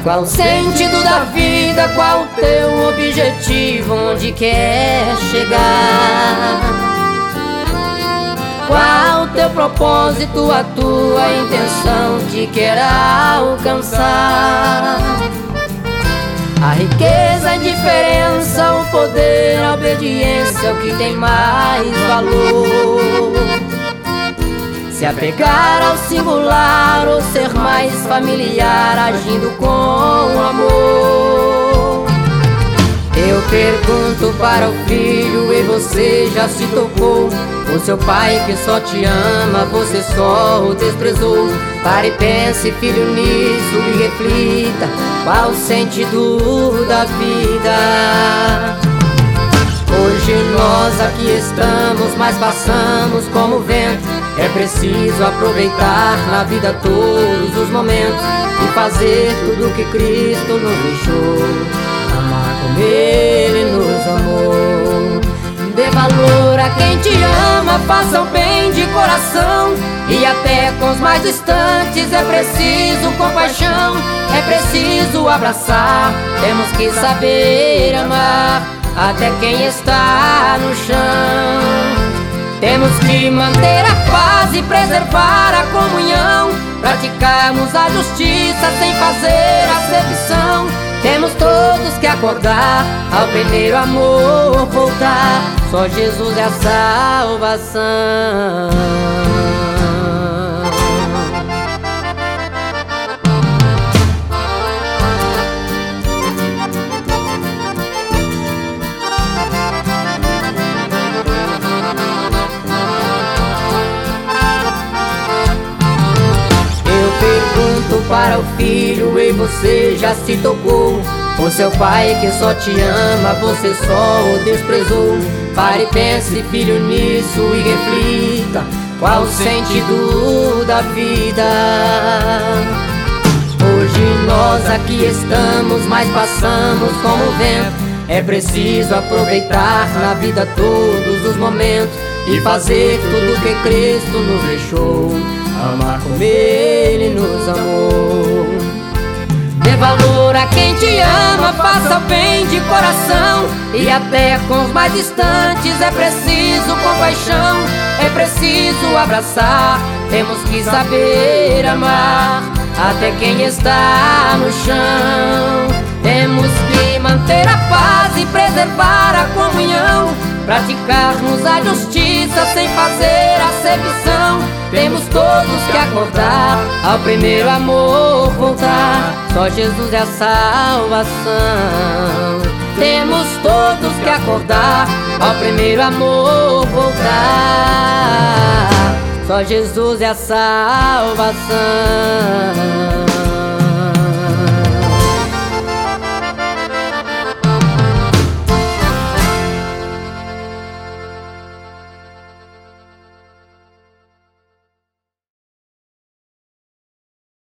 Qual o sentido da vida? Qual o teu objetivo? Onde quer chegar? Qual o teu propósito? A tua intenção que quer alcançar? A riqueza, a indiferença, o poder, a obediência é o que tem mais valor. Se apegar ao singular ou ser mais familiar, agindo com amor. Eu pergunto para o filho, e você já se tocou? O seu pai que só te ama, você só o desprezou. Pare e pense, filho, nisso e reflita. Qual o sentido da vida? Hoje nós aqui estamos, mas passamos como o vento. É preciso aproveitar na vida todos os momentos e fazer tudo o que Cristo nos deixou. Amar como Ele nos amou. Dê valor a quem te ama, faça o bem de coração. E até com os mais distantes é preciso compaixão. É preciso abraçar, temos que saber amar até quem está no chão. Temos que manter a paz e preservar a comunhão, praticarmos a justiça sem fazer acepção. Temos todos que acordar, ao primeiro amor voltar. Só Jesus é a salvação. Para o filho, e você já se tocou? O seu pai que só te ama, você só o desprezou. Pare e pense, filho, nisso e reflita. Qual o sentido da vida? Hoje nós aqui estamos, mas passamos como o vento. É preciso aproveitar na vida todos os momentos e fazer tudo que Cristo nos deixou. Amar como Ele nos amou. Dê valor a quem te ama, faça o bem de coração. E até com os mais distantes é preciso compaixão. É preciso abraçar, temos que saber amar até quem está no chão. Temos que manter a paz e preservar a comunhão, praticarmos a justiça sem fazer acepção. Temos todos que acordar, ao primeiro amor voltar. Só Jesus é a salvação. Temos todos que acordar, ao primeiro amor voltar. Só Jesus é a salvação.